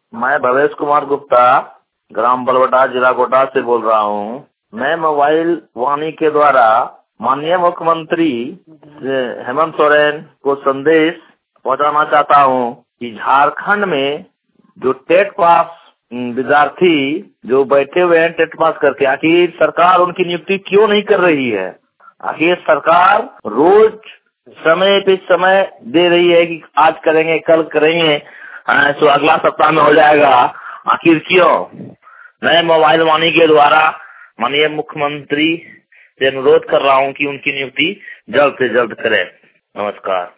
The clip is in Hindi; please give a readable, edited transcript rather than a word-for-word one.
मैं भवेश कुमार गुप्ता ग्राम बलवटा जिला कोटा से बोल रहा हूँ। मैं मोबाइल वाणी के द्वारा माननीय मुख्यमंत्री हेमंत सोरेन को संदेश पहुंचाना चाहता हूँ कि झारखंड में जो टेट पास विद्यार्थी जो बैठे हुए हैं टेट पास करके, आखिर सरकार उनकी नियुक्ति क्यों नहीं कर रही है? आखिर सरकार रोज समय पे समय दे रही है कि आज करेंगे कल करेंगे, तो अगला सप्ताह में हो जाएगा। आखिर क्यों? मैं मोबाइल वाणी के द्वारा माननीय मुख्यमंत्री से अनुरोध कर रहा हूं कि उनकी नियुक्ति जल्द से जल्द करें। नमस्कार।